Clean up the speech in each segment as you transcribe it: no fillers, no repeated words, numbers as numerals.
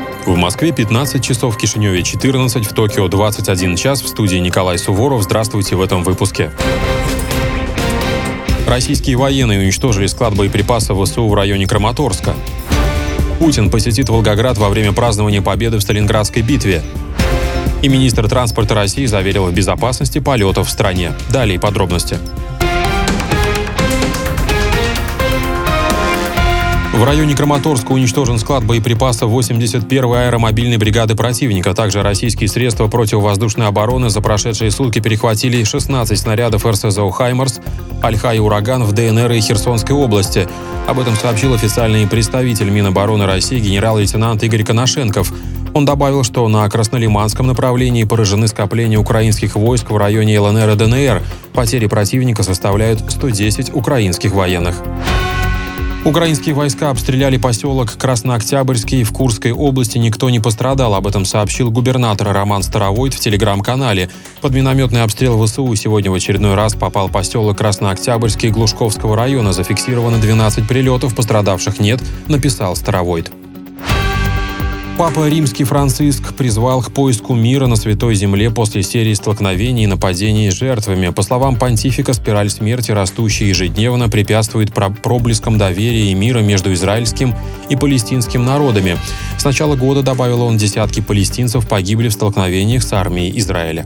В Москве 15 часов, в Кишиневе 14, в Токио 21 час. В студии Николай Суворов. Здравствуйте в этом выпуске. Российские военные уничтожили склад боеприпасов ВСУ в районе Краматорска. Путин посетит Волгоград во время празднования победы в Сталинградской битве. И министр транспорта России заверил в безопасности полетов в стране. Далее подробности. В районе Краматорска уничтожен склад боеприпасов 81-й аэромобильной бригады противника. Также российские средства противовоздушной обороны за прошедшие сутки перехватили 16 снарядов РСЗО «Хаймарс», «Альха» и «Ураган» в ДНР и Херсонской области. Об этом сообщил официальный представитель Минобороны России генерал-лейтенант Игорь Коношенков. Он добавил, что на Краснолиманском направлении поражены скопления украинских войск в районе ЛНР и ДНР. Потери противника составляют 110 украинских военных. Украинские войска обстреляли поселок Краснооктябрьский в Курской области. Никто не пострадал. Об этом сообщил губернатор Роман Старовойт в телеграм-канале. Под минометный обстрел ВСУ сегодня в очередной раз попал поселок Краснооктябрьский Глушковского района. Зафиксировано 12 прилетов, пострадавших нет, написал Старовойт. Папа Римский Франциск призвал к поиску мира на Святой Земле после серии столкновений и нападений с жертвами. По словам понтифика, спираль смерти, растущая ежедневно, препятствует проблескам доверия и мира между израильским и палестинским народами. С начала года, добавил он, десятки палестинцев погибли в столкновениях с армией Израиля.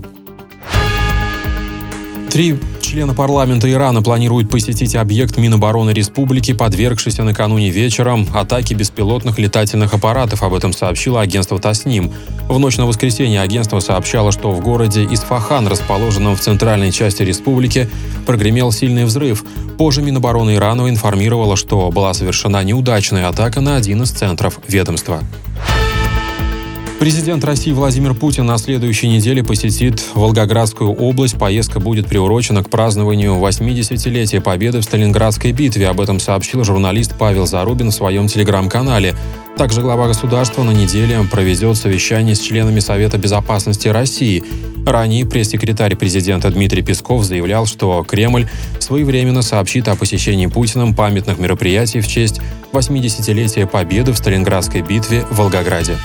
3 члена парламента Ирана планируют посетить объект Минобороны республики, подвергшийся накануне вечером атаке беспилотных летательных аппаратов. Об этом сообщило агентство Тасним. В ночь на воскресенье агентство сообщало, что в городе Исфахан, расположенном в центральной части республики, прогремел сильный взрыв. Позже Минобороны Ирана информировала, что была совершена неудачная атака на один из центров ведомства. Президент России Владимир Путин на следующей неделе посетит Волгоградскую область. Поездка будет приурочена к празднованию 80-летия победы в Сталинградской битве. Об этом сообщил журналист Павел Зарубин в своем телеграм-канале. Также глава государства на неделе проведет совещание с членами Совета безопасности России. Ранее пресс-секретарь президента Дмитрий Песков заявлял, что Кремль своевременно сообщит о посещении Путиным памятных мероприятий в честь 80-летия победы в Сталинградской битве в Волгограде.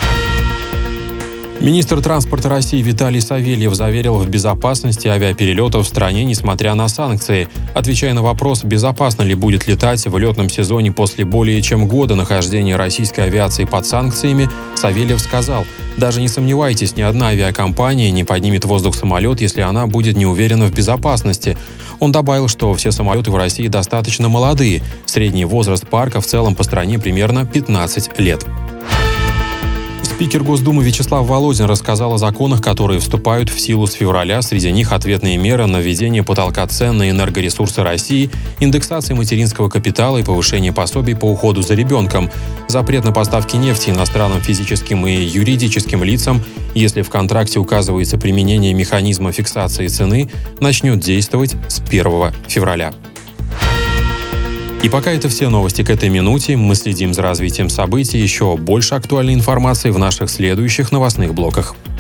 Министр транспорта России Виталий Савельев заверил в безопасности авиаперелетов в стране, несмотря на санкции. Отвечая на вопрос, безопасно ли будет летать в летном сезоне после более чем года нахождения российской авиации под санкциями, Савельев сказал: «Даже не сомневайтесь, ни одна авиакомпания не поднимет в воздух самолет, если она будет не уверена в безопасности». Он добавил, что все самолеты в России достаточно молодые. Средний возраст парка в целом по стране примерно 15 лет. Спикер Госдумы Вячеслав Володин рассказал о законах, которые вступают в силу с февраля. Среди них ответные меры на введение потолка цен на энергоресурсы России, индексация материнского капитала и повышение пособий по уходу за ребенком, запрет на поставки нефти иностранным физическим и юридическим лицам, если в контракте указывается применение механизма фиксации цены, начнет действовать с 1 февраля. И пока это все новости к этой минуте. Мы следим за развитием событий. Еще больше актуальной информации в наших следующих новостных блоках.